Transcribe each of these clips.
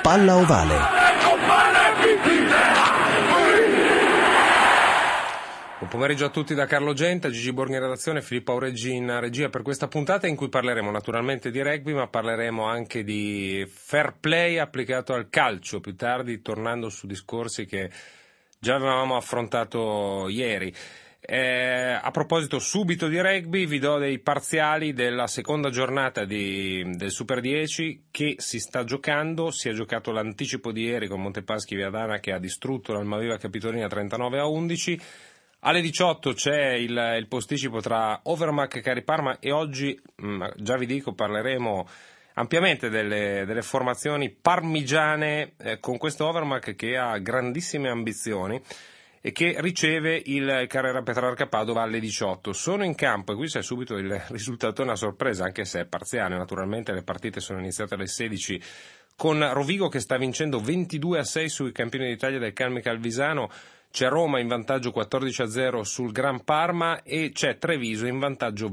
Palla Ovale. Buon pomeriggio a tutti da Carlo Genta, Gigi Borghi in redazione, Filippo Aureggi in regia per questa puntata in cui parleremo naturalmente di rugby, ma parleremo anche di fair play applicato al calcio, più tardi tornando su discorsi che già avevamo affrontato ieri. A proposito subito di rugby, vi do dei parziali della seconda giornata del Super 10 che si sta giocando. Si è giocato l'anticipo di ieri con Montepaschi Viadana che ha distrutto l'Almaviva Capitolina 39-11. Alle 18 c'è il posticipo tra Overmac e Cariparma e oggi, già vi dico, parleremo ampiamente delle formazioni parmigiane con questo Overmac che ha grandissime ambizioni e che riceve il Carrera Petrarca Padova alle 18. Sono in campo e qui c'è subito il risultato, una sorpresa, anche se è parziale. Naturalmente le partite sono iniziate alle 16 con Rovigo che sta vincendo 22-6 sui campioni d'Italia del Calmi Calvisano. C'è Roma in vantaggio 14-0 sul Gran Parma e c'è Treviso in vantaggio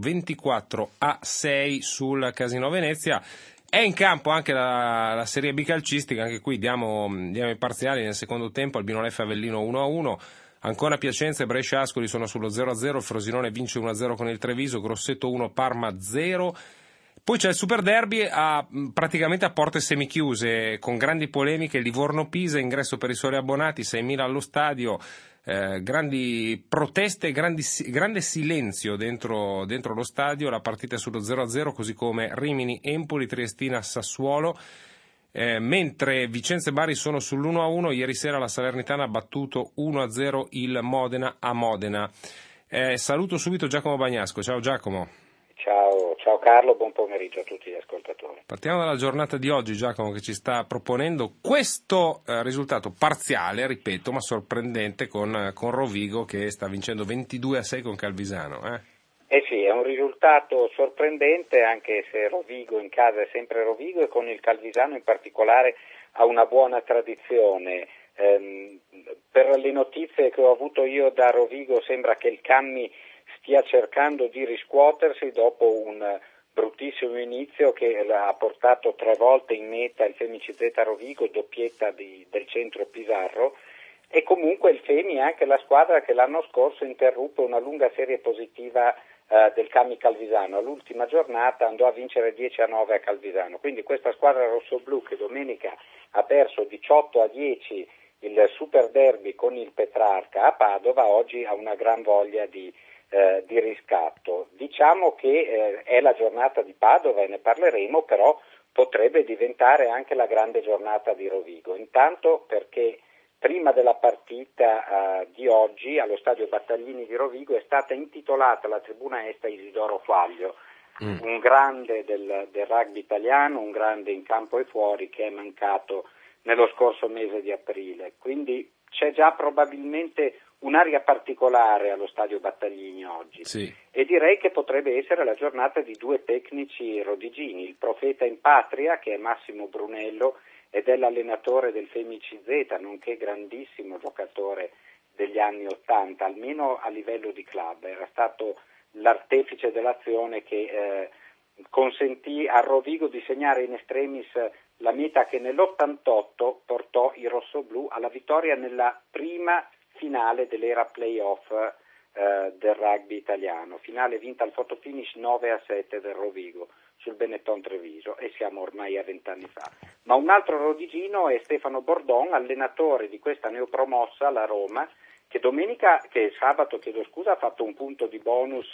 24-6 sul Casino Venezia. È in campo anche la Serie B calcistica, anche qui diamo i parziali nel secondo tempo. Albino Leffe Avellino 1-1, Ancona Piacenza e Brescia Ascoli sono sullo 0-0, il Frosinone vince 1-0 con il Treviso, Grosseto 1 Parma 0. Poi c'è il Super Derby praticamente a porte semichiuse, con grandi polemiche, Livorno-Pisa, ingresso per i soli abbonati, 6.000 allo stadio, grandi proteste, grande silenzio dentro lo stadio. La partita è sullo 0-0, così come Rimini-Empoli, Triestina-Sassuolo, mentre Vicenza e Bari sono sull'1-1. Ieri sera la Salernitana ha battuto 1-0 il Modena a Modena. Saluto subito Giacomo Bagnasco. Ciao Giacomo. Ciao Carlo, buon pomeriggio a tutti gli ascoltatori. Partiamo dalla giornata di oggi, Giacomo, che ci sta proponendo questo risultato parziale, ripeto, ma sorprendente con Rovigo che sta vincendo 22-6 con Calvisano. Sì, è un risultato sorprendente, anche se Rovigo in casa è sempre Rovigo e con il Calvisano in particolare ha una buona tradizione. Per le notizie che ho avuto io da Rovigo sembra che il Cammi stia cercando di riscuotersi dopo un bruttissimo inizio che ha portato 3 volte in meta il Femici Z Rovigo, doppietta del centro Pisarro, e comunque il Femi è anche la squadra che l'anno scorso interruppe una lunga serie positiva del Cammi Calvisano. All'ultima giornata andò a vincere 10-9 a Calvisano, quindi questa squadra rossoblù che domenica ha perso 18-10 il Super Derby con il Petrarca a Padova, oggi ha una gran voglia di riscatto. Diciamo che è la giornata di Padova e ne parleremo, però potrebbe diventare anche la grande giornata di Rovigo. Intanto perché prima della partita di oggi allo stadio Battaglini di Rovigo è stata intitolata la tribuna est a Isidoro Quaglio, un grande del rugby italiano, un grande in campo e fuori che è mancato nello scorso mese di aprile. Quindi c'è già probabilmente un'aria particolare allo stadio Battaglini oggi, sì. E direi che potrebbe essere la giornata di 2 tecnici rodigini, il profeta in patria che è Massimo Brunello ed è l'allenatore del Femici Z, nonché grandissimo giocatore degli anni '80, almeno a livello di club. Era stato l'artefice dell'azione che consentì a Rovigo di segnare in extremis la meta che nell'88 portò i rossoblù alla vittoria nella prima finale dell'era playoff del rugby italiano, finale vinta al fotofinish 9-7 del Rovigo sul Benetton Treviso, e siamo ormai a 20 anni fa. Ma un altro rodigino è Stefano Bordon, allenatore di questa neopromossa, la Roma, che sabato ha fatto un punto di bonus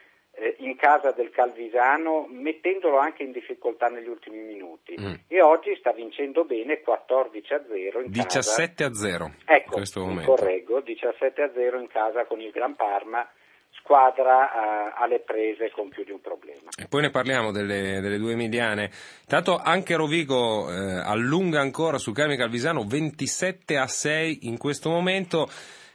in casa del Calvisano, mettendolo anche in difficoltà negli ultimi minuti, e oggi sta vincendo bene 14-0 in 17-0 ecco, in questo momento. Correggo, 17-0 in casa con il Gran Parma, squadra alle prese con più di un problema. E poi ne parliamo delle 2 emiliane. Tanto anche Rovigo allunga ancora sul Calmi Calvisano 27-6 in questo momento.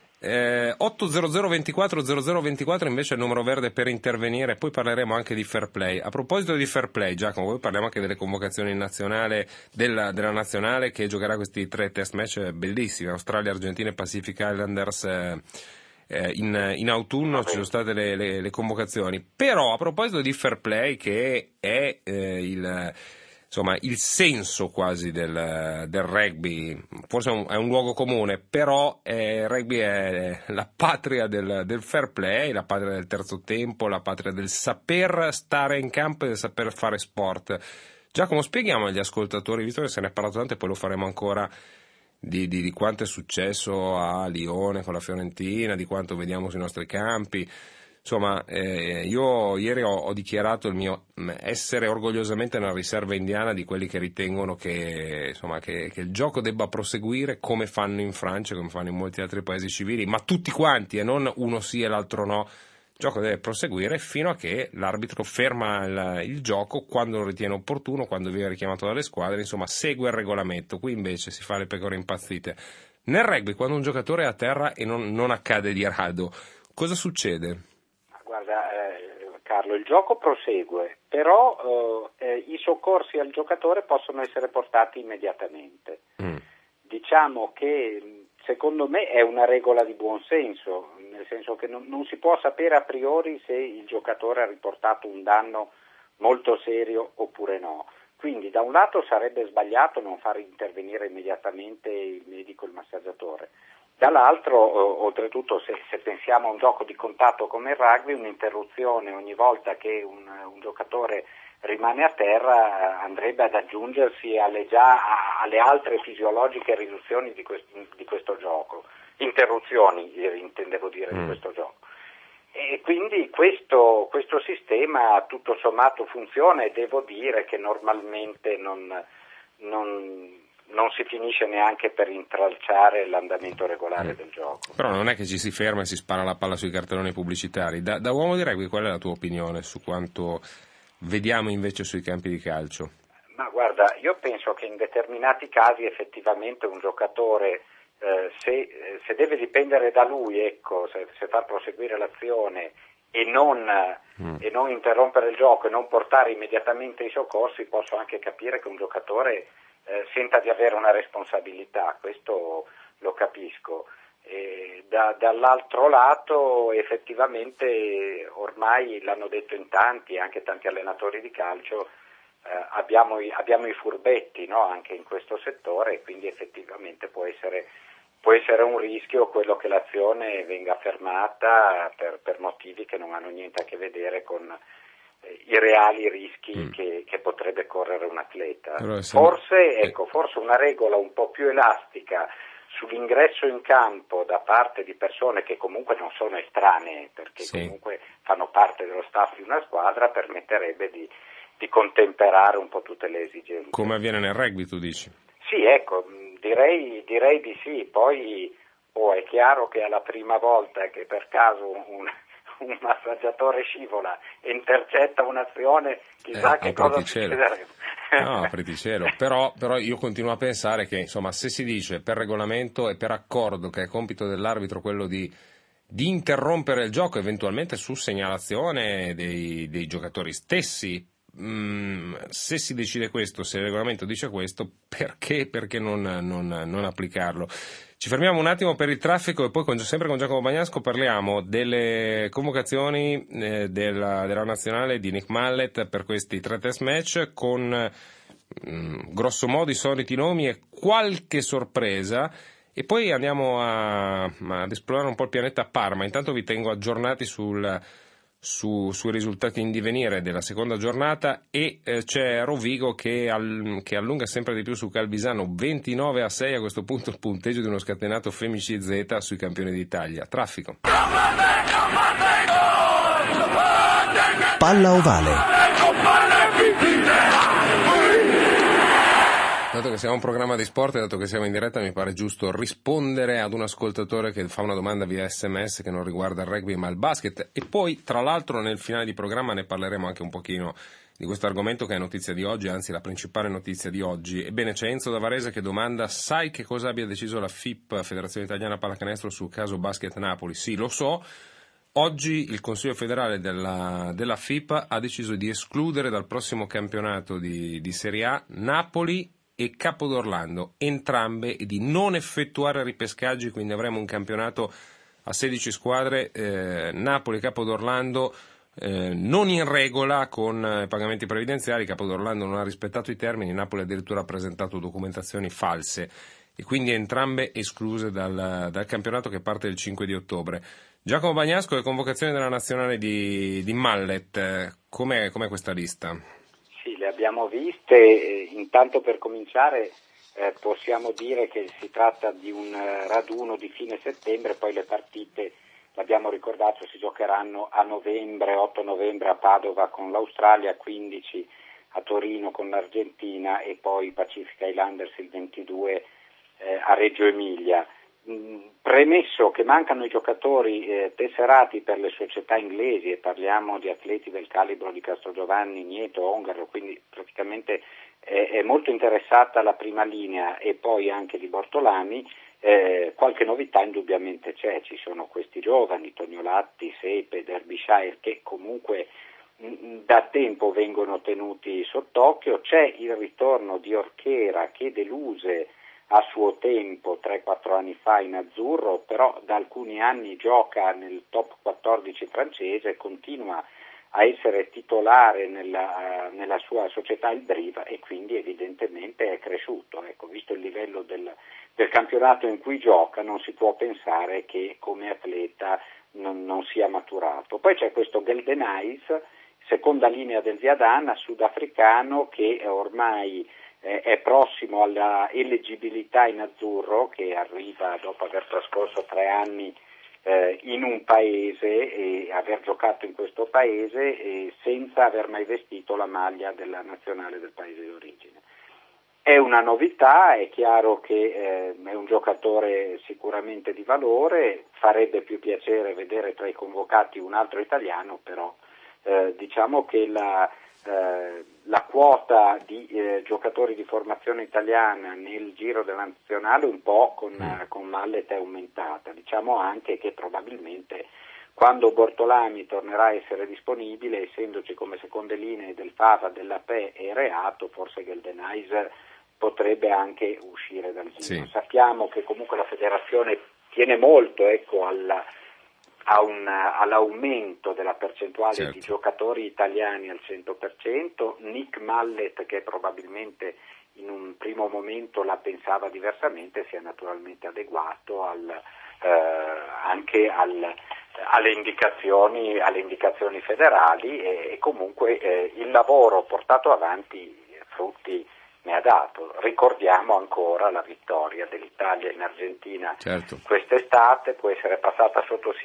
80024 invece è il numero verde per intervenire. Poi parleremo anche di fair play. A proposito di fair play, Giacomo, poi parliamo anche delle convocazioni in nazionale della nazionale che giocherà questi 3 test match bellissimi, Australia, Argentina e Pacific Islanders in autunno. Ci sono state le convocazioni. Però a proposito di fair play, che è insomma, il senso quasi del rugby. Forse è un luogo comune, però il rugby è la patria del fair play, la patria del terzo tempo, la patria del saper stare in campo e del saper fare sport. Giacomo, spieghiamo agli ascoltatori, visto che se ne è parlato tanto e poi lo faremo ancora, di quanto è successo a Lione con la Fiorentina, di quanto vediamo sui nostri campi. Insomma, io ieri ho dichiarato il mio essere orgogliosamente nella riserva indiana di quelli che ritengono che il gioco debba proseguire come fanno in Francia, come fanno in molti altri paesi civili, ma tutti quanti, e non uno sì e l'altro no. Il gioco deve proseguire fino a che l'arbitro ferma il gioco quando lo ritiene opportuno, quando viene richiamato dalle squadre, insomma segue il regolamento. Qui invece si fa le pecore impazzite. Nel rugby, quando un giocatore è a terra e non accade di rado, cosa succede? Guarda, Carlo, il gioco prosegue, però i soccorsi al giocatore possono essere portati immediatamente. Diciamo che secondo me è una regola di buon senso, nel senso che non si può sapere a priori se il giocatore ha riportato un danno molto serio oppure no. Quindi da un lato sarebbe sbagliato non far intervenire immediatamente il medico, il massaggiatore. Dall'altro, oltretutto, se pensiamo a un gioco di contatto come il rugby, un'interruzione ogni volta che un giocatore rimane a terra andrebbe ad aggiungersi alle altre fisiologiche riduzioni di questo gioco, interruzioni intendevo dire di questo gioco. E quindi questo sistema tutto sommato funziona, e devo dire che normalmente non si finisce neanche per intralciare l'andamento regolare del gioco. Però non è che ci si ferma e si spara la palla sui cartelloni pubblicitari. Da uomo di rugby, qual è la tua opinione su quanto vediamo invece sui campi di calcio? Ma guarda, io penso che in determinati casi effettivamente un giocatore, se deve dipendere da lui, ecco, se far proseguire l'azione e non interrompere il gioco e non portare immediatamente i soccorsi, posso anche capire che un giocatore senta di avere una responsabilità, questo lo capisco. Dall'altro lato effettivamente ormai l'hanno detto in tanti, anche tanti allenatori di calcio, abbiamo i furbetti, no? Anche in questo settore, e quindi effettivamente può essere un rischio quello che l'azione venga fermata per motivi che non hanno niente a che vedere con i reali rischi che potrebbe correre un atleta. Forse una regola un po' più elastica sull'ingresso in campo da parte di persone che comunque non sono estranee, perché comunque fanno parte dello staff di una squadra, permetterebbe di contemperare un po' tutte le esigenze. Come avviene nel rugby, tu dici? Sì, ecco, direi di sì. Poi è chiaro che alla prima volta che per caso un massaggiatore scivola e intercetta un'azione, chissà che cosa succederebbe. No, apriti cielo. Però io continuo a pensare che, insomma, se si dice per regolamento e per accordo che è compito dell'arbitro quello di interrompere il gioco, eventualmente su segnalazione dei giocatori stessi, se si decide questo, se il regolamento dice questo, perché non applicarlo? Ci fermiamo un attimo per il traffico e poi sempre con Giacomo Bagnasco parliamo delle convocazioni della nazionale di Nick Mallet per questi 3 test match, con grosso modo i soliti nomi e qualche sorpresa, e poi andiamo ad esplorare un po' il pianeta Parma. Intanto vi tengo aggiornati sui risultati in divenire della seconda giornata, e c'è Rovigo che allunga sempre di più su Calvisano, 29-6 a questo punto il punteggio di uno scatenato Femici Z sui campioni d'Italia. Traffico. Palla ovale. Dato che siamo un programma di sport e dato che siamo in diretta, mi pare giusto rispondere ad un ascoltatore che fa una domanda via SMS che non riguarda il rugby ma il basket, e poi tra l'altro nel finale di programma ne parleremo anche un pochino di questo argomento che è notizia di oggi, anzi la principale notizia di oggi. Ebbene, c'è Enzo da Varese che domanda: sai che cosa abbia deciso la FIP, Federazione Italiana Pallacanestro, sul caso Basket Napoli? Sì, lo so. Oggi il Consiglio federale della FIP ha deciso di escludere dal prossimo campionato di Serie A Napoli e Capodorlando, entrambe, e di non effettuare ripescaggi, quindi avremo un campionato a 16 squadre, Napoli e Capodorlando non in regola con i pagamenti previdenziali. Capodorlando non ha rispettato i termini, Napoli addirittura ha presentato documentazioni false e quindi entrambe escluse dal campionato che parte il 5 di ottobre. Giacomo Bagnasco, le convocazioni della nazionale di Mallet, com'è questa lista? Sì, le abbiamo viste. Intanto, per cominciare, possiamo dire che si tratta di un raduno di fine settembre, poi le partite, l'abbiamo ricordato, si giocheranno a novembre, 8 novembre a Padova con l'Australia, 15 a Torino con l'Argentina e poi Pacific Islanders il 22 a Reggio Emilia. Premesso che mancano i giocatori tesserati per le società inglesi, e parliamo di atleti del calibro di Castrogiovanni, Nieto, Ongaro, quindi praticamente è molto interessata la prima linea, e poi anche di Bortolami, qualche novità indubbiamente c'è. Ci sono questi giovani, Tognolatti, Sepe, Derbyshire, che comunque da tempo vengono tenuti sott'occhio. C'è il ritorno di Orchera, che deluse a suo tempo 3-4 anni fa in azzurro, però da alcuni anni gioca nel top 14 francese, continua a essere titolare nella sua società il Brive, e quindi evidentemente è cresciuto. Ecco, visto il livello del campionato in cui gioca, non si può pensare che come atleta non sia maturato. Poi c'è questo Geldenhuys, seconda linea del Viadana, sudafricano, che ormai è prossimo alla eleggibilità in azzurro, che arriva dopo aver trascorso 3 anni in un paese e aver giocato in questo paese senza aver mai vestito la maglia della nazionale del paese di origine. È una novità, è chiaro che è un giocatore sicuramente di valore, farebbe più piacere vedere tra i convocati un altro italiano, però diciamo che la quota di giocatori di formazione italiana nel giro della nazionale un po' con Mallet è aumentata. Diciamo anche che probabilmente quando Bortolami tornerà a essere disponibile, essendoci come seconde linee del Fava, della Pe e Reato, forse Geldenhuys potrebbe anche uscire dal giro. Sì. Sappiamo che comunque la federazione tiene molto, ecco, all'aumento della percentuale di giocatori italiani al 100%. Nick Mallet, che probabilmente in un primo momento la pensava diversamente, si è naturalmente adeguato anche alle indicazioni federali, e comunque il lavoro portato avanti frutti ne ha dato. Ricordiamo ancora la vittoria dell'Italia in Argentina quest'estate, può essere passato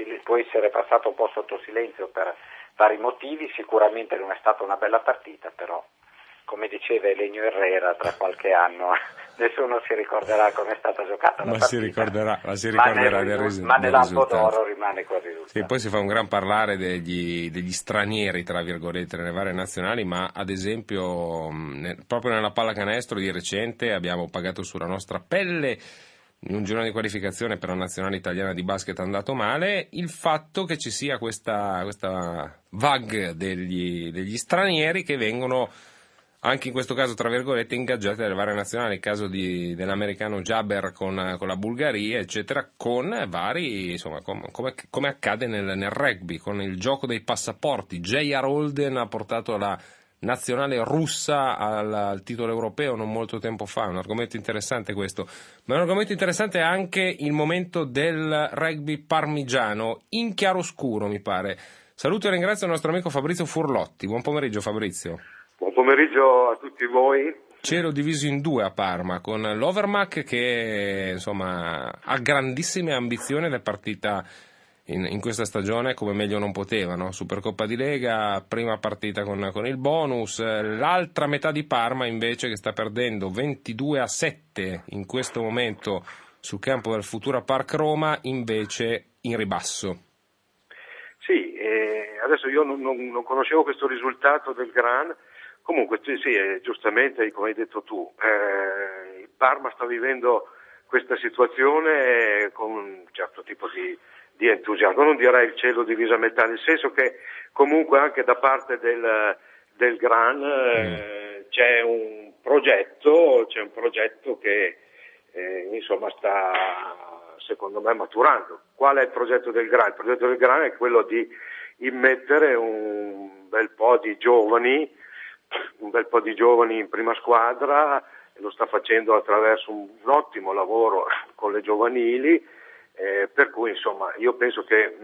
un po' sotto silenzio per vari motivi, sicuramente non è stata una bella partita, però come diceva Elenio Herrera, tra qualche anno nessuno si ricorderà come è stata giocata la partita, si ricorderà ma nell'Albo d'Oro rimane quel risultato. Sì, poi si fa un gran parlare degli stranieri, tra virgolette, nelle varie nazionali, ma ad esempio proprio nella pallacanestro di recente abbiamo pagato sulla nostra pelle, in un girone di qualificazione per la nazionale italiana di basket andato male, il fatto che ci sia questa vague degli stranieri che vengono anche in questo caso, tra virgolette, ingaggiati dalle varie nazionali, il caso dell'americano Jabber con la Bulgaria, eccetera, con vari, insomma, come accade nel rugby, con il gioco dei passaporti. J.R. Holden ha portato la nazionale russa al titolo europeo non molto tempo fa, un argomento interessante questo, ma è un argomento interessante anche il momento del rugby parmigiano, in chiaroscuro mi pare. Saluto e ringrazio il nostro amico Fabrizio Furlotti. Buon pomeriggio Fabrizio. Buon pomeriggio a tutti voi. Cielo diviso in due a Parma, con l'Overmac che insomma ha grandissime ambizioni ed è partita in questa stagione come meglio non poteva, no? Supercoppa di Lega, prima partita con il bonus, l'altra metà di Parma invece che sta perdendo 22-7 in questo momento sul campo del Futura Park Roma, invece in ribasso. Sì, adesso io non conoscevo questo risultato del Gran. Comunque sì, giustamente come hai detto tu, il Parma sta vivendo questa situazione con un certo tipo di entusiasmo, non direi il cielo diviso a metà, nel senso che comunque anche da parte del Gran c'è un progetto che insomma sta secondo me maturando. Qual è il progetto del Gran? Il progetto del Gran è quello di immettere un bel po' di giovani in prima squadra, e lo sta facendo attraverso un ottimo lavoro con le giovanili, per cui insomma io penso che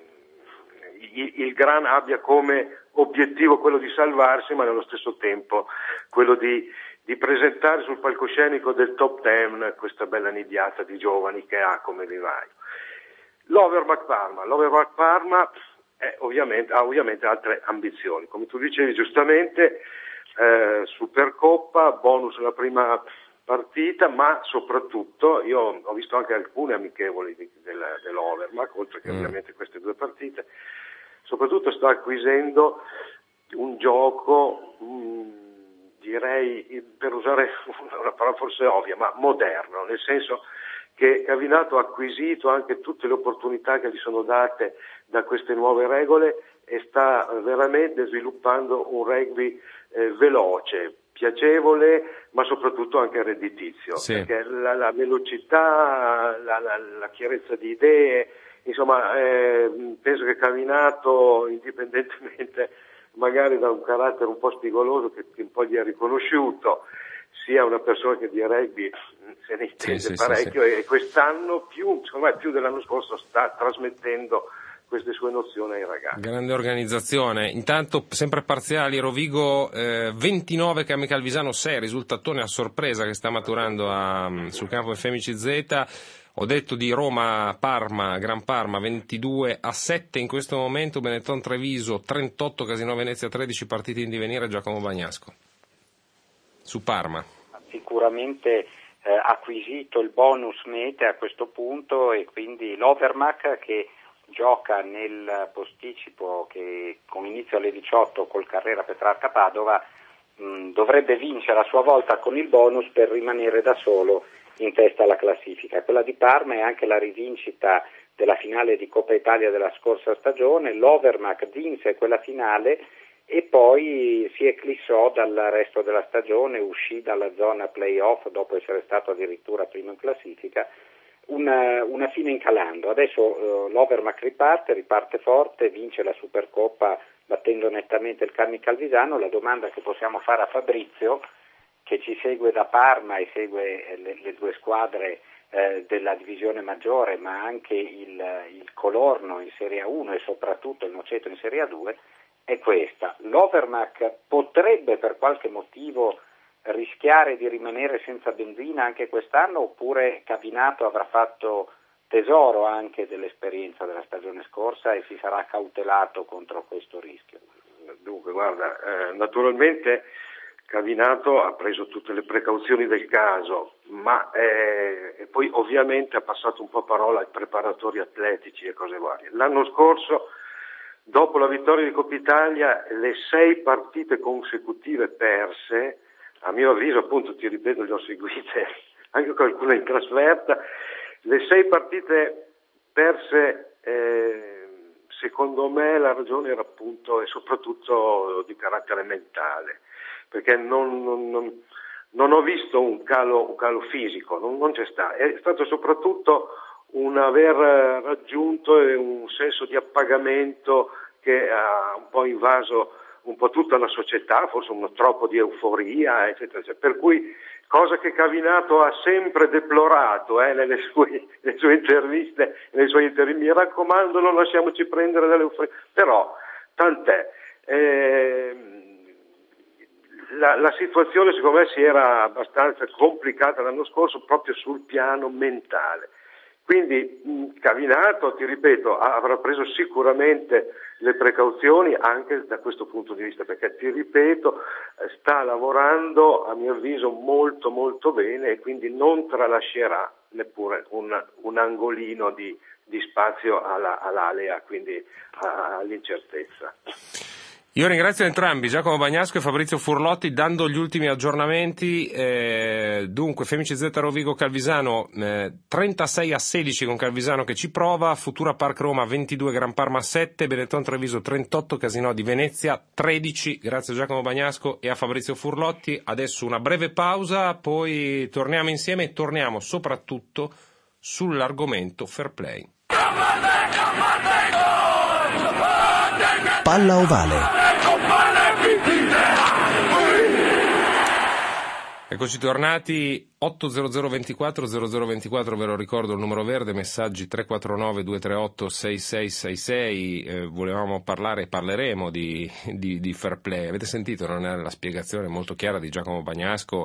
il Gran abbia come obiettivo quello di salvarsi, ma nello stesso tempo quello di presentare sul palcoscenico del top 10 questa bella nidiata di giovani che ha come vivaio. L'Overmac Parma ha ovviamente altre ambizioni, come tu dicevi giustamente, Supercoppa, bonus la prima partita, ma soprattutto io ho visto anche alcune amichevoli dell'Overmac, oltre che ovviamente queste due partite, soprattutto sta acquisendo un gioco, direi, per usare una parola forse ovvia, ma moderno, nel senso che Cavinato ha acquisito anche tutte le opportunità che gli sono date da queste nuove regole e sta veramente sviluppando un rugby veloce, piacevole, ma soprattutto anche redditizio, sì. Perché la velocità, la chiarezza di idee, insomma, penso che Cavinato, indipendentemente magari da un carattere un po' spigoloso che un po' gli è riconosciuto, sia una persona che di rugby se ne intende parecchio, e quest'anno più dell'anno scorso sta trasmettendo queste sue nozioni ai ragazzi. Grande organizzazione. Intanto, sempre parziali, Rovigo 29, Cami Calvisano 6, risultatone a sorpresa che sta maturando sul campo Femici Z. Ho detto di Roma-Parma, Gran Parma 22-7 in questo momento, Benetton Treviso 38, Casino Venezia 13, partite in divenire, Giacomo Bagnasco. Su Parma. Sicuramente acquisito il bonus mete a questo punto, e quindi l'Overmac, che gioca nel posticipo che con inizio alle 18 col Carrera Petrarca Padova, dovrebbe vincere a sua volta con il bonus per rimanere da solo in testa alla classifica. Quella di Parma è anche la rivincita della finale di Coppa Italia della scorsa stagione. L'Overmac vinse quella finale e poi si eclissò dal resto della stagione, uscì dalla zona playoff dopo essere stato addirittura primo in classifica. Una fine incalando. Adesso l'Overmac riparte forte, vince la Supercoppa battendo nettamente il Cami Calvisano. La domanda che possiamo fare a Fabrizio, che ci segue da Parma e segue le due squadre della divisione maggiore, ma anche il Colorno in Serie A1 e soprattutto il Noceto in Serie A2, è questa: l'Overmac potrebbe per qualche motivo rischiare di rimanere senza benzina anche quest'anno, oppure Cavinato avrà fatto tesoro anche dell'esperienza della stagione scorsa e si sarà cautelato contro questo rischio? Dunque, guarda, naturalmente Cavinato ha preso tutte le precauzioni del caso, ma e poi ovviamente ha passato un po' parola ai preparatori atletici e cose varie. L'anno scorso, dopo la vittoria di Coppa Italia, le 6 partite consecutive perse, a mio avviso, appunto, ti ripeto, le ho seguite anche qualcuna in trasferta, le 6 partite perse, secondo me la ragione era appunto e soprattutto di carattere mentale, perché non ho visto un calo fisico, non c'è stato, è stato soprattutto un aver raggiunto un senso di appagamento che ha un po' invaso un po' tutta la società, forse un troppo di euforia, eccetera, eccetera. Per cui, cosa che Cavinato ha sempre deplorato nelle sue interviste, nei suoi interventi, mi raccomando, non lasciamoci prendere dall'euforia, però tant'è. La situazione secondo me si era abbastanza complicata l'anno scorso proprio sul piano mentale. Quindi Cavinato, ti ripeto, avrà preso sicuramente le precauzioni anche da questo punto di vista, perché ti ripeto, sta lavorando a mio avviso molto molto bene e quindi non tralascerà neppure un angolino di spazio all'alea, quindi all'incertezza. Io ringrazio entrambi, Giacomo Bagnasco e Fabrizio Furlotti, dando gli ultimi aggiornamenti. Dunque, Femici Z Rovigo Calvisano 36-16 con Calvisano che ci prova, Futura Park Roma 22, Gran Parma 7, Benetton Treviso 38, Casino di Venezia 13. Grazie a Giacomo Bagnasco e a Fabrizio Furlotti. Adesso una breve pausa, poi torniamo insieme e torniamo soprattutto sull'argomento fair play. Palla Ovale. Eccoci tornati, 800 24 0024, ve lo ricordo il numero verde, messaggi 349 238 6666, volevamo parlare e parleremo di fair play. Avete sentito, non è la spiegazione molto chiara di Giacomo Bagnasco,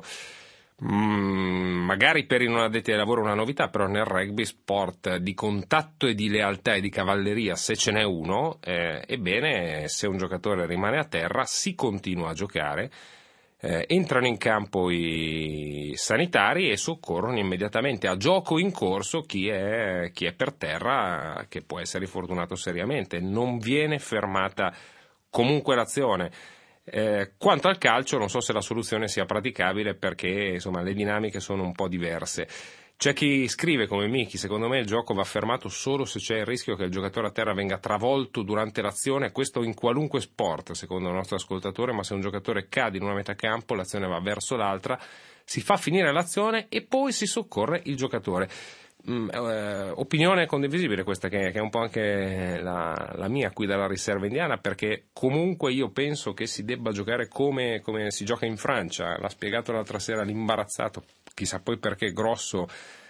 magari per i non addetti ai lavori una novità, però nel rugby, sport di contatto e di lealtà e di cavalleria, se ce n'è uno, ebbene se un giocatore rimane a terra si continua a giocare. Entrano in campo i sanitari e soccorrono immediatamente a gioco in corso chi è per terra, che può essere infortunato seriamente. Non viene fermata comunque l'azione. Quanto al calcio, non so se la soluzione sia praticabile, perché insomma le dinamiche sono un po' diverse. C'è chi scrive come Miki: secondo me il gioco va fermato solo se c'è il rischio che il giocatore a terra venga travolto durante l'azione, questo in qualunque sport, secondo il nostro ascoltatore, ma se un giocatore cade in una metà campo, l'azione va verso l'altra, si fa finire l'azione e poi si soccorre il giocatore. Opinione condivisibile questa, che è un po' anche la mia qui dalla riserva indiana, perché comunque io penso che si debba giocare come si gioca in Francia. L'ha spiegato l'altra sera l'imbarazzato, chissà poi perché, Grosso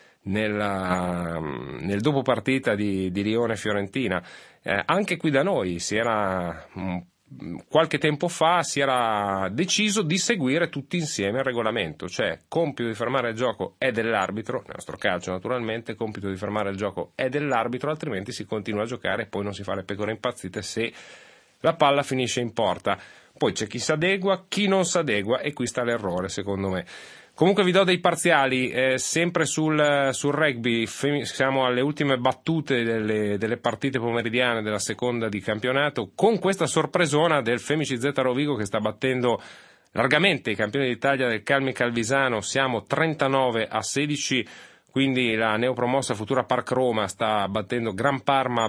nel dopo partita di Lione-Fiorentina. Anche qui da noi qualche tempo fa si era deciso di seguire tutti insieme il regolamento, cioè compito di fermare il gioco è dell'arbitro, nel nostro calcio naturalmente, compito di fermare il gioco è dell'arbitro, altrimenti si continua a giocare e poi non si fa le pecore impazzite se la palla finisce in porta. Poi c'è chi si adegua, chi non si adegua, e qui sta l'errore secondo me. Comunque vi do dei parziali, sempre sul rugby. Siamo alle ultime battute delle partite pomeridiane della seconda di campionato, con questa sorpresona del Femici Z Rovigo che sta battendo largamente i campioni d'Italia del Calmi Calvisano. Siamo 39-16, quindi la neopromossa Futura Park Roma sta battendo Gran Parma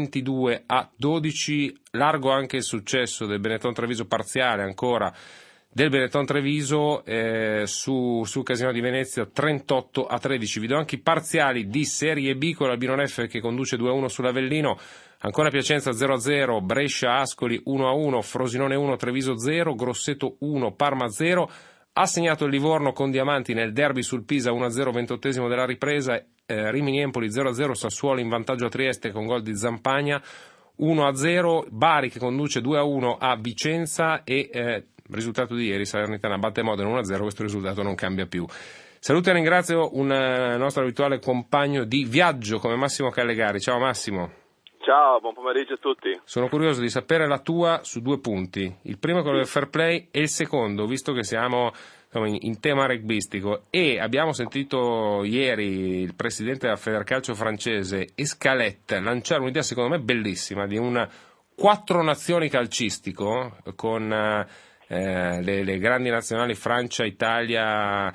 22-12, largo anche il successo del Benetton Treviso, parziale ancora del Benetton Treviso sul Casino di Venezia 38-13. Vi do anche i parziali di Serie B con l'Albino F che conduce 2-1 sull'Avellino, ancora Piacenza 0-0, Brescia Ascoli 1-1, Frosinone 1, Treviso 0, Grosseto 1, Parma 0. Ha segnato il Livorno con Diamanti nel derby sul Pisa 1-0, 28esimo della ripresa, Rimini Empoli 0-0, Sassuolo in vantaggio a Trieste con gol di Zampagna 1-0, Bari che conduce 2-1 a Vicenza e risultato di ieri, Salernitana batte Modena 1-0, questo risultato non cambia più. Saluto e ringrazio un nostro abituale compagno di viaggio come Massimo Callegari. Ciao Massimo. Ciao, buon pomeriggio a tutti. Sono curioso di sapere la tua su due punti. Il primo è quello del fair play e il secondo, visto che siamo in tema rugbyistico e abbiamo sentito ieri il presidente della Federcalcio francese Escalette lanciare un'idea secondo me bellissima di un 4 nazioni calcistico con le grandi nazionali Francia, Italia,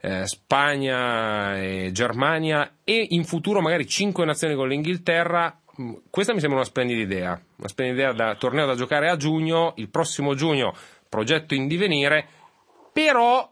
Spagna e Germania, e in futuro magari 5 nazioni con l'Inghilterra. Questa mi sembra una splendida idea da torneo da giocare a giugno, il prossimo giugno, progetto in divenire, però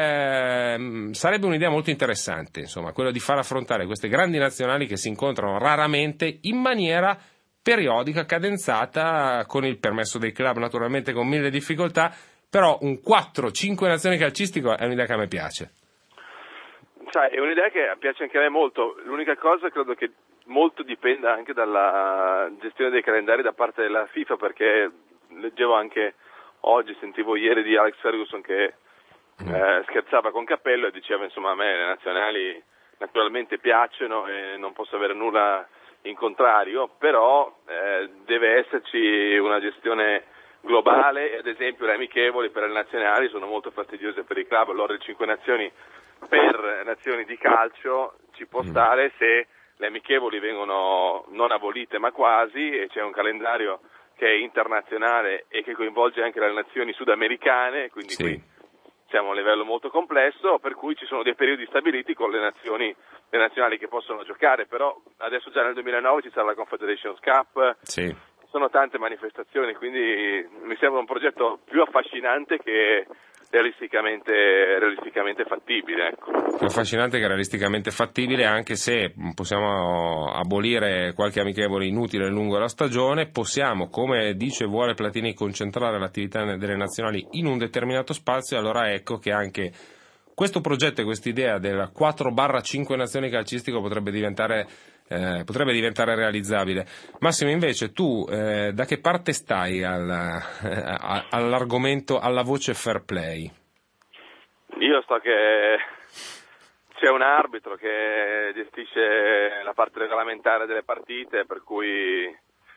sarebbe un'idea molto interessante, insomma, quello di far affrontare queste grandi nazionali che si incontrano raramente in maniera periodica, cadenzata, con il permesso dei club naturalmente, con 1000 difficoltà, però un 4-5 nazioni calcistico è un'idea che a me piace. Sai, è un'idea che piace anche a me molto. L'unica cosa, credo che molto dipenda anche dalla gestione dei calendari da parte della FIFA, perché leggevo anche oggi, sentivo ieri di Alex Ferguson che scherzava con Cappello e diceva insomma a me le nazionali naturalmente piacciono e non posso avere nulla in contrario, però deve esserci una gestione globale, ad esempio le amichevoli per le nazionali sono molto fastidiose per i club, allora le 5 nazioni per nazioni di calcio ci può stare se le amichevoli vengono non abolite ma quasi, e c'è un calendario che è internazionale e che coinvolge anche le nazioni sudamericane, quindi sì. Qui siamo a un livello molto complesso, per cui ci sono dei periodi stabiliti con le nazionali che possono giocare, però adesso già nel 2009 ci sarà la Confederations Cup, sì. Sono tante manifestazioni, quindi mi sembra un progetto più affascinante che realisticamente fattibile, ecco. È affascinante che è realisticamente fattibile, anche se possiamo abolire qualche amichevole inutile lungo la stagione, possiamo, come dice vuole Platini, concentrare l'attività delle nazionali in un determinato spazio. Allora ecco che anche questo progetto e quest'idea del 4/5 nazioni calcistico potrebbe diventare realizzabile. Massimo, invece, tu da che parte stai all'argomento, alla voce fair play? Io so che c'è un arbitro che gestisce la parte regolamentare delle partite, per cui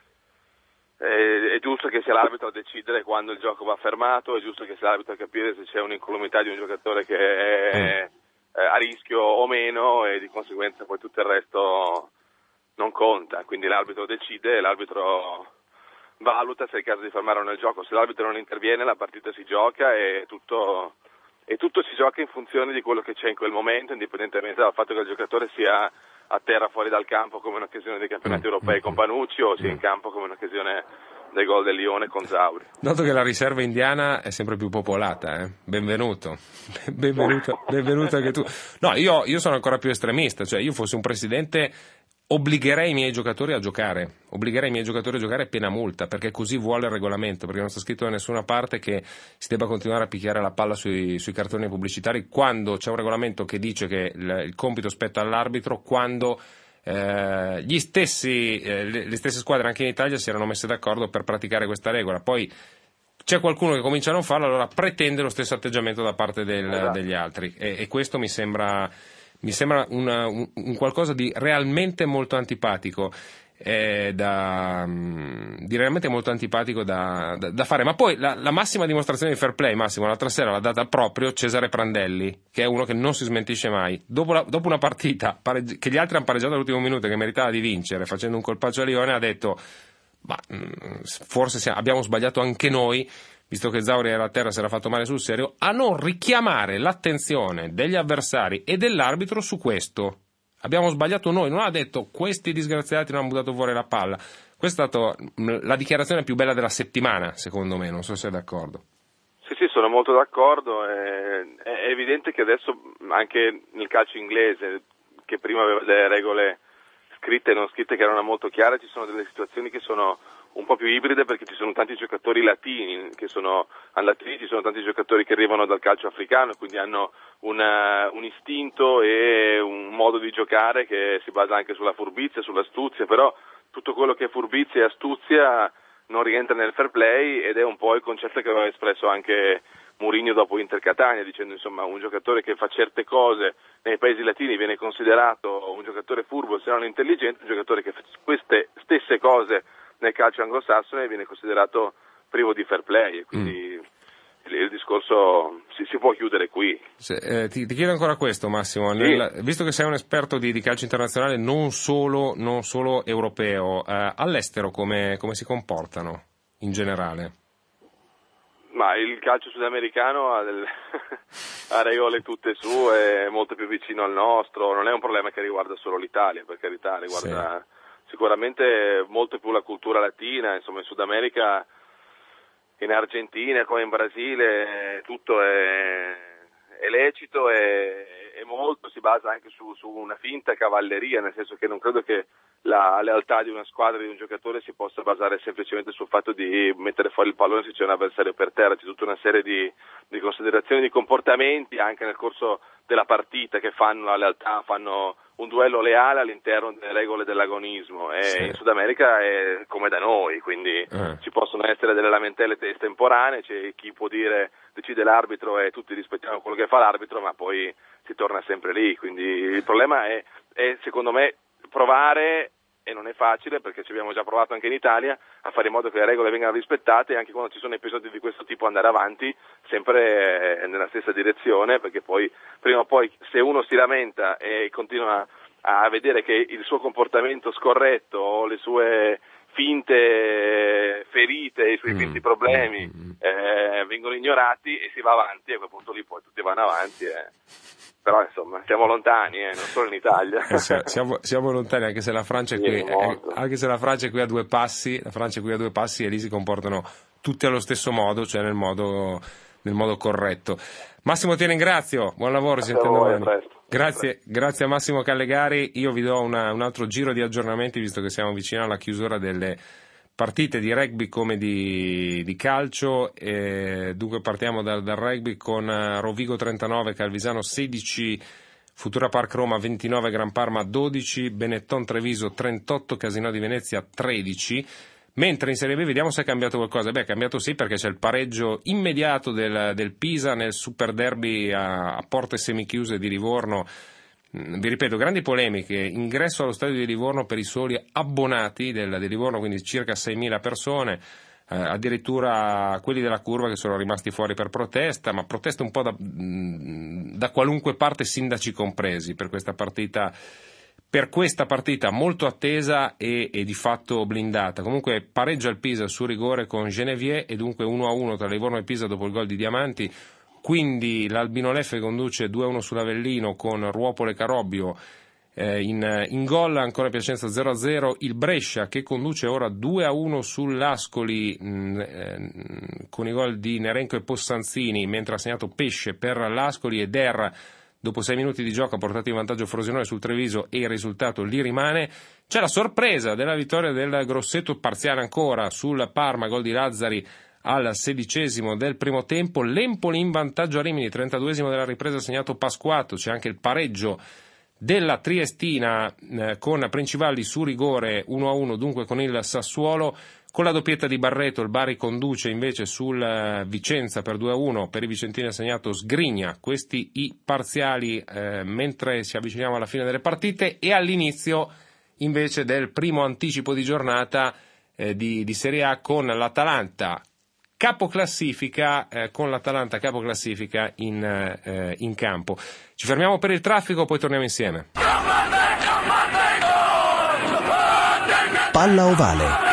è giusto che sia l'arbitro a decidere quando il gioco va fermato, è giusto che sia l'arbitro a capire se c'è un'incolumità di un giocatore che è a rischio o meno, e di conseguenza poi tutto il resto non conta. Quindi l'arbitro decide, l'arbitro valuta se è il caso di fermare o no il gioco. Se l'arbitro non interviene, la partita si gioca e tutto si gioca in funzione di quello che c'è in quel momento, indipendentemente dal fatto che il giocatore sia a terra fuori dal campo come in occasione dei campionati europei con Panucci, o sia in campo come in occasione del gol del Lione con Zauri. Noto che la riserva indiana è sempre più popolata, Benvenuto anche tu. No, io sono ancora più estremista, cioè io fossi un presidente obbligherei i miei giocatori a giocare pena multa, perché così vuole il regolamento, perché non sta scritto da nessuna parte che si debba continuare a picchiare la palla sui cartoni pubblicitari, quando c'è un regolamento che dice che il compito spetta all'arbitro, quando le stesse squadre anche in Italia si erano messe d'accordo per praticare questa regola. Poi c'è qualcuno che comincia a non farlo, allora pretende lo stesso atteggiamento da parte degli altri, e questo mi sembra un qualcosa di realmente molto antipatico, di realmente molto antipatico da fare. Ma poi la massima dimostrazione di fair play, Massimo, l'altra sera l'ha data proprio Cesare Prandelli, che è uno che non si smentisce mai. Dopo una partita che gli altri hanno pareggiato all'ultimo minuto e che meritava di vincere facendo un colpaccio a Lione, ha detto: forse abbiamo sbagliato anche noi, visto che Zauri era a terra, si era fatto male sul serio, a non richiamare l'attenzione degli avversari e dell'arbitro su questo. Abbiamo sbagliato noi, non ha detto questi disgraziati non hanno buttato fuori la palla. Questa è stata la dichiarazione più bella della settimana, secondo me, non so se è d'accordo. Sì, sono molto d'accordo. È evidente che adesso anche nel calcio inglese, che prima aveva delle regole scritte e non scritte che erano molto chiare, ci sono delle situazioni che sono un po' più ibride, perché ci sono tanti giocatori latini che sono andati lì, ci sono tanti giocatori che arrivano dal calcio africano, quindi hanno un istinto e un modo di giocare che si basa anche sulla furbizia, sull'astuzia, però tutto quello che è furbizia e astuzia non rientra nel fair play, ed è un po' il concetto che aveva espresso anche Mourinho dopo Inter Catania, dicendo insomma un giocatore che fa certe cose nei paesi latini viene considerato un giocatore furbo se non intelligente, un giocatore che fa queste stesse cose nel calcio anglosassone viene considerato privo di fair play, e quindi il discorso si può chiudere qui. Ti chiedo ancora questo, Massimo, sì. Visto che sei un esperto di calcio internazionale non solo europeo, all'estero come si comportano in generale? Ma il calcio sudamericano ha regole tutte sue, è molto più vicino al nostro, non è un problema che riguarda solo l'Italia, per carità, riguarda sicuramente molto più la cultura latina. Insomma, in Sud America, in Argentina come in Brasile, tutto è lecito e molto si basa anche su una finta cavalleria, nel senso che non credo che la lealtà di una squadra, di un giocatore, si possa basare semplicemente sul fatto di mettere fuori il pallone se c'è un avversario per terra. C'è tutta una serie di considerazioni, di comportamenti anche nel corso della partita che fanno la lealtà, fanno un duello leale all'interno delle regole dell'agonismo, e in Sud America è come da noi, quindi ci possono essere delle lamentele estemporanee, c'è chi può dire decide l'arbitro e tutti rispettiamo quello che fa l'arbitro, ma poi si torna sempre lì. Quindi il problema è secondo me provare, e non è facile perché ci abbiamo già provato anche in Italia, a fare in modo che le regole vengano rispettate, e anche quando ci sono episodi di questo tipo andare avanti sempre nella stessa direzione, perché poi prima o poi, se uno si lamenta e continua a vedere che il suo comportamento scorretto o le sue finte ferite, i suoi finti problemi vengono ignorati e si va avanti, e a quel punto lì poi tutti vanno avanti. Però insomma siamo lontani, non solo in Italia. Siamo lontani, anche se la Francia è qui, anche se la Francia è qui a due passi, e lì si comportano tutti allo stesso modo, cioè nel modo nel modo corretto. Massimo, ti ringrazio, buon lavoro, ci sentiamo domani. Grazie a Massimo Callegari. Io vi do un altro giro di aggiornamenti, visto che siamo vicino alla chiusura delle partite di rugby come di calcio. Dunque partiamo dal rugby con Rovigo 39, Calvisano 16, Futura Park Roma 29, Gran Parma 12, Benetton Treviso 38, Casinò di Venezia 13. Mentre in Serie B vediamo se è cambiato qualcosa. È cambiato sì, perché c'è il pareggio immediato del Pisa nel Super Derby a porte semichiuse di Livorno. Vi ripeto, grandi polemiche, ingresso allo stadio di Livorno per i soli abbonati del Livorno, quindi circa 6.000 persone, addirittura quelli della curva che sono rimasti fuori per protesta, ma proteste un po' da qualunque parte, sindaci compresi, per questa partita molto attesa e di fatto blindata. Comunque pareggia il Pisa su rigore con Genevieve e dunque 1-1 tra Livorno e Pisa dopo il gol di Diamanti. Quindi l'Albino Leffe conduce 2-1 sull'Avellino con Ruopolo e Carobbio in gol, ancora Piacenza 0-0, il Brescia che conduce ora 2-1 sull'Ascoli con i gol di Nerenco e Possanzini, mentre ha segnato Pesce per l'Ascoli e Der dopo 6 minuti di gioco ha portato in vantaggio Frosinone sul Treviso e il risultato lì rimane. C'è la sorpresa della vittoria del Grosseto, parziale ancora, sul Parma, gol di Lazzari al 16° del primo tempo. L'Empoli in vantaggio a Rimini, 32° della ripresa, segnato Pasquato. C'è anche il pareggio della Triestina con Principalli su rigore 1-1, dunque con il Sassuolo. Con la doppietta di Barreto il Bari conduce invece sul Vicenza per 2-1, per i vicentini ha segnato Sgrigna. Questi i parziali mentre ci avviciniamo alla fine delle partite e all'inizio invece del primo anticipo di giornata di Serie A con l'Atalanta capoclassifica, in campo. Ci fermiamo per il traffico, poi torniamo insieme. Palla Ovale.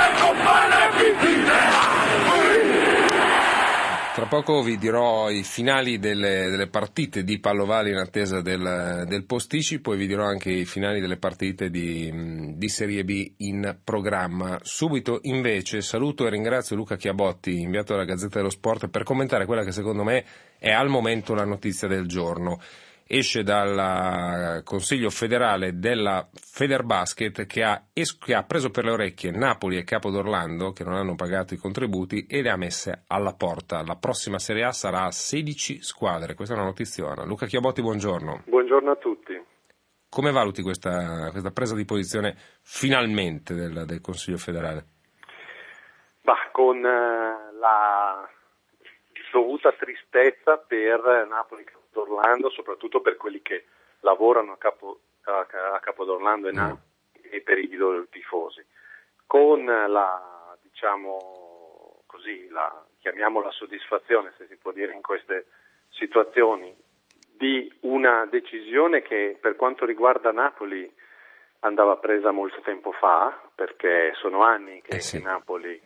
Tra poco vi dirò i finali delle partite di Pallovale in attesa del posticipo e vi dirò anche i finali delle partite di Serie B in programma. Subito invece saluto e ringrazio Luca Chiabotti, inviato dalla Gazzetta dello Sport, per commentare quella che secondo me è al momento la notizia del giorno. Esce dal Consiglio federale della Federbasket che ha preso per le orecchie Napoli e Capodorlando, che non hanno pagato i contributi, e le ha messe alla porta. La prossima Serie A sarà a 16 squadre. Questa è una notiziona. Luca Chiabotti, buongiorno. Buongiorno a tutti. Come valuti questa presa di posizione finalmente del Consiglio federale? Con la dovuta tristezza per Napoli e Capodorlando, soprattutto per quelli che lavorano a Capodorlando e per i loro tifosi, con la, diciamo così, chiamiamola soddisfazione, se si può dire in queste situazioni, di una decisione che per quanto riguarda Napoli andava presa molto tempo fa, perché sono anni che Napoli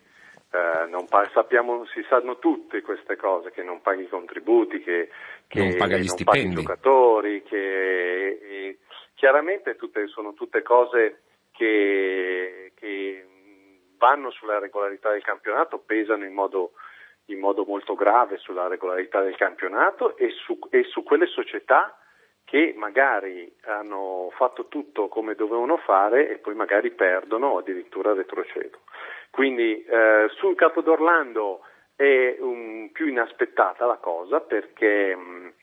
si sanno tutte queste cose, che non paghi i contributi, che non paga gli non paghi i giocatori, che chiaramente sono tutte cose che vanno sulla regolarità del campionato, pesano in modo molto grave sulla regolarità del campionato e su quelle società che magari hanno fatto tutto come dovevano fare e poi magari perdono o addirittura retrocedono. Quindi sul Capodorlando è più inaspettata la cosa, perché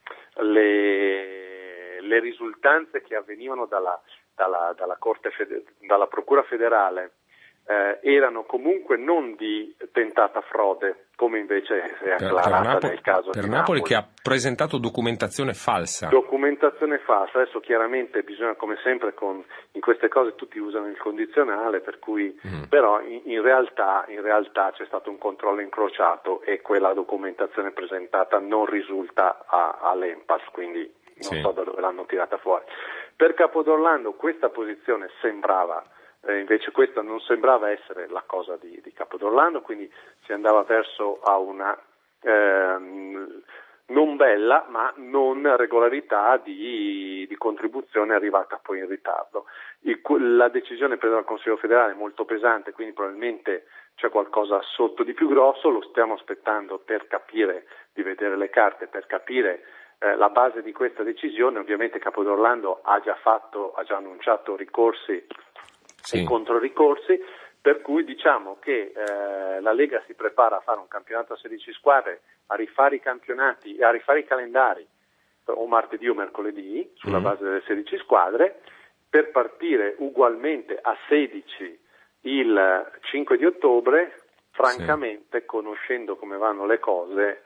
le risultanze che avvenivano dalla Procura federale erano comunque non di tentata frode, come invece è acclarata nel caso per di Napoli, che ha presentato documentazione falsa. Adesso chiaramente bisogna, come sempre in queste cose tutti usano il condizionale, per cui però in realtà c'è stato un controllo incrociato e quella documentazione presentata non risulta all'Enpas, quindi non so da dove l'hanno tirata fuori. Per Capodorlando questa posizione sembrava, invece questa non sembrava essere la cosa di Capodorlando, quindi si andava verso a una non bella, ma non regolarità di contribuzione arrivata poi in ritardo. La decisione presa dal Consiglio federale è molto pesante, quindi probabilmente c'è qualcosa sotto di più grosso, lo stiamo aspettando per capire, di vedere le carte, per capire la base di questa decisione. Ovviamente Capodorlando ha già annunciato ricorsi e controricorsi, per cui diciamo che la Lega si prepara a fare un campionato a 16 squadre, a rifare i campionati e a rifare i calendari o martedì o mercoledì sulla base delle 16 squadre, per partire ugualmente a 16 il 5 di ottobre. Francamente, conoscendo come vanno le cose,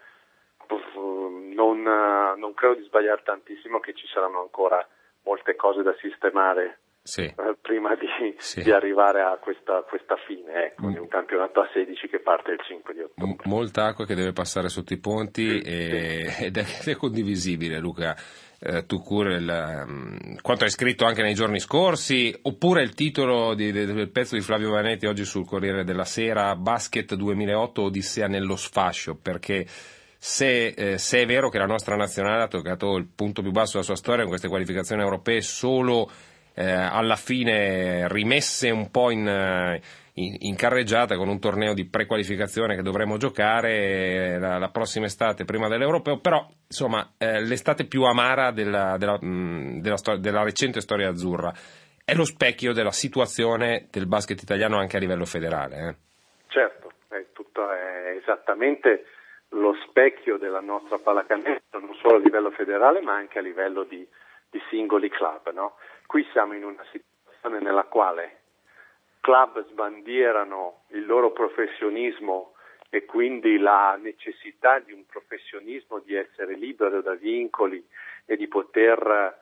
non credo di sbagliare tantissimo, che ci saranno ancora molte cose da sistemare prima di arrivare a questa fine, di un campionato a 16 che parte il 5 di ottobre. Molta acqua che deve passare sotto i ponti ed è condivisibile, Luca. Tu curi quanto hai scritto anche nei giorni scorsi, oppure il titolo del pezzo di Flavio Vanetti oggi sul Corriere della Sera: Basket 2008 Odissea nello sfascio, perché se è vero che la nostra nazionale ha toccato il punto più basso della sua storia in queste qualificazioni europee, solo alla fine rimesse un po' in carreggiata con un torneo di prequalificazione che dovremo giocare la prossima estate prima dell'Europeo, però insomma l'estate più amara della recente storia azzurra è lo specchio della situazione del basket italiano anche a livello federale. Certo, è esattamente lo specchio della nostra pallacanestro, non solo a livello federale ma anche a livello di singoli club, no? Qui siamo in una situazione nella quale club sbandierano il loro professionismo e quindi la necessità di un professionismo, di essere libero da vincoli e di poter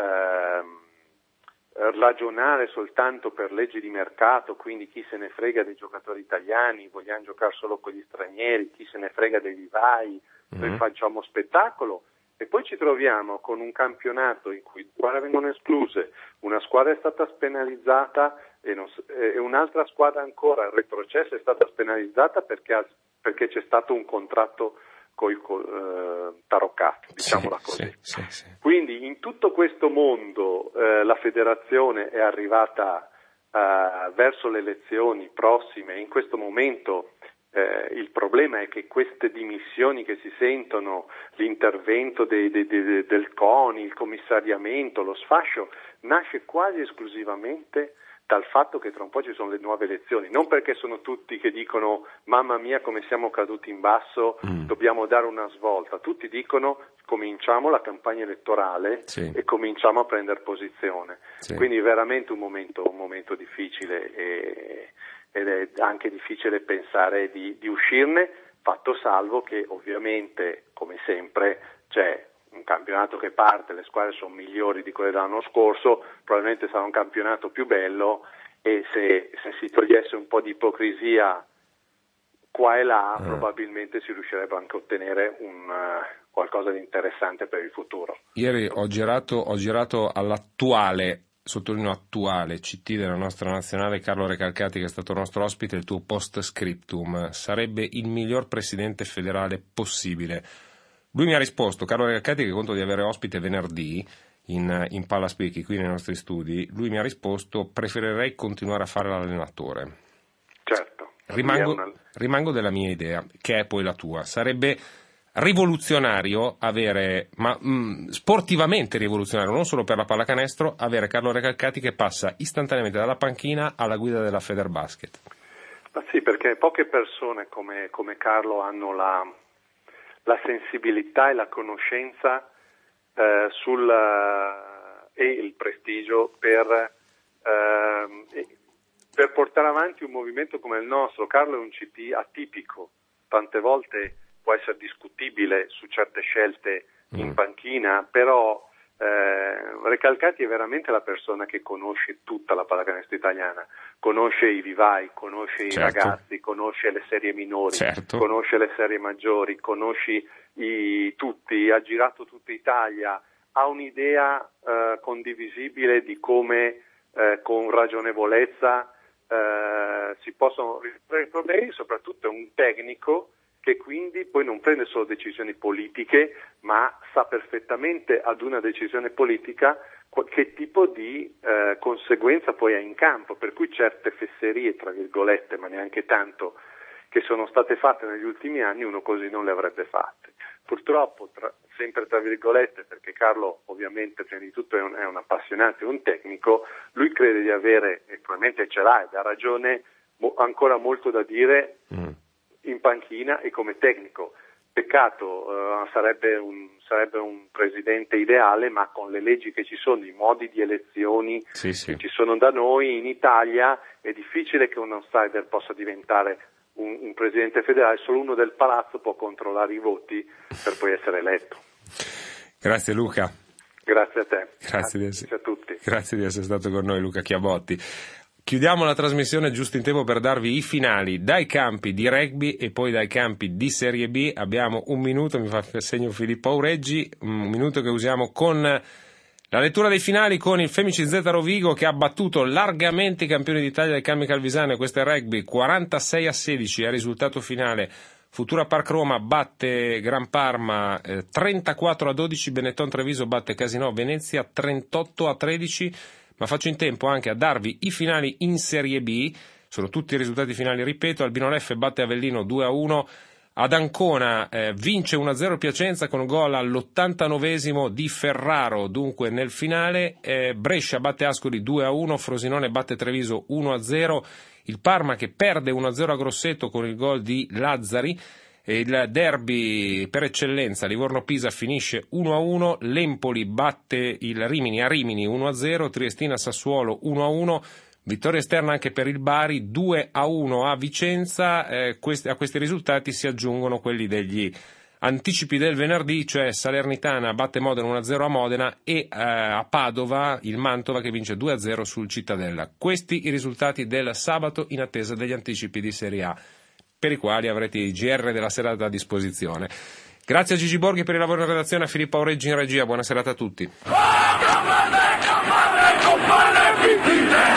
ragionare soltanto per leggi di mercato, quindi chi se ne frega dei giocatori italiani, vogliamo giocare solo con gli stranieri, chi se ne frega dei vivai, noi facciamo spettacolo. E poi ci troviamo con un campionato in cui squadre vengono escluse, una squadra è stata spenalizzata e un'altra squadra ancora in retrocesso è stata spenalizzata perché c'è stato un contratto taroccato, diciamola così. Sì. Quindi in tutto questo mondo la federazione è arrivata verso le elezioni prossime e in questo momento il problema è che queste dimissioni che si sentono, l'intervento del CONI, il commissariamento, lo sfascio, nasce quasi esclusivamente dal fatto che tra un po' ci sono le nuove elezioni, non perché sono tutti che dicono mamma mia come siamo caduti in basso, dobbiamo dare una svolta, tutti dicono cominciamo la campagna elettorale e cominciamo a prendere posizione, quindi è veramente un momento difficile ed è anche difficile pensare di uscirne, fatto salvo che ovviamente, come sempre, c'è un campionato che parte, le squadre sono migliori di quelle dell'anno scorso, probabilmente sarà un campionato più bello e se si togliesse un po' di ipocrisia qua e là, probabilmente si riuscirebbe anche a ottenere qualcosa di interessante per il futuro. Ieri ho girato all'attuale, sottolineo attuale, CT della nostra nazionale, Carlo Recalcati, che è stato nostro ospite, il tuo post scriptum: sarebbe il miglior presidente federale possibile. Lui mi ha risposto, Carlo Recalcati, che conto di avere ospite venerdì in Palla Spicchi qui nei nostri studi, lui mi ha risposto: preferirei continuare a fare l'allenatore. Certo. Rimango della mia idea, che è poi la tua. Sarebbe rivoluzionario avere, ma sportivamente rivoluzionario, non solo per la pallacanestro, avere Carlo Recalcati che passa istantaneamente dalla panchina alla guida della Federbasket. Ma sì, perché poche persone come Carlo hanno la sensibilità e la conoscenza e il prestigio per portare avanti un movimento come il nostro. Carlo è un CT atipico, tante volte può essere discutibile su certe scelte in panchina, però Recalcati è veramente la persona che conosce tutta la pallacanestro italiana, conosce i vivai, conosce i ragazzi, conosce le serie minori, conosce le serie maggiori, conosce tutti, ha girato tutta Italia, ha un'idea condivisibile di come con ragionevolezza si possono risolvere i problemi, soprattutto è un tecnico che quindi poi non prende solo decisioni politiche, ma sa perfettamente ad una decisione politica che tipo di conseguenza poi ha in campo, per cui certe fesserie, tra virgolette, ma neanche tanto, che sono state fatte negli ultimi anni, uno così non le avrebbe fatte. Purtroppo, sempre tra virgolette, perché Carlo ovviamente prima di tutto è un appassionato, è un tecnico, lui crede di avere, e probabilmente ce l'ha ed ha ragione, ancora molto da dire in panchina e come tecnico. Peccato, sarebbe un presidente ideale, ma con le leggi che ci sono, i modi di elezioni che ci sono da noi in Italia, è difficile che un outsider possa diventare un presidente federale. Solo uno del palazzo può controllare i voti per poi essere eletto. Grazie Luca. Grazie a te. Grazie a tutti. Grazie di essere stato con noi, Luca Chiabotti. Chiudiamo la trasmissione giusto in tempo per darvi i finali dai campi di rugby e poi dai campi di Serie B. Abbiamo un minuto, mi fa segno Filippo Aureggi, un minuto che usiamo con la lettura dei finali con il Femici Z Rovigo che ha battuto largamente i campioni d'Italia del Cammi Calvisano, questo è rugby, 46-16 è il risultato finale. Futura Park Roma batte Gran Parma 34-12, Benetton Treviso batte Casinò Venezia 38-13. Ma faccio in tempo anche a darvi i finali in Serie B, sono tutti i risultati finali, ripeto, Albino Leffe batte Avellino 2-1, ad Ancona vince 1-0 Piacenza con gol all'89esimo di Ferraro, dunque nel finale, Brescia batte Ascoli 2-1, Frosinone batte Treviso 1-0, il Parma che perde 1-0 a Grosseto con il gol di Lazzari. Il derby per eccellenza Livorno-Pisa finisce 1-1, l'Empoli batte il Rimini a Rimini 1-0, Triestina-Sassuolo 1-1, vittoria esterna anche per il Bari 2-1 a Vicenza. A questi risultati si aggiungono quelli degli anticipi del venerdì, cioè Salernitana batte Modena 1-0 a Modena e a Padova il Mantova che vince 2-0 sul Cittadella. Questi i risultati del sabato in attesa degli anticipi di Serie A, per i quali avrete i GR della serata a disposizione. Grazie a Gigi Borghi per il lavoro in redazione, a Filippo Aureggi in regia, buona serata a tutti.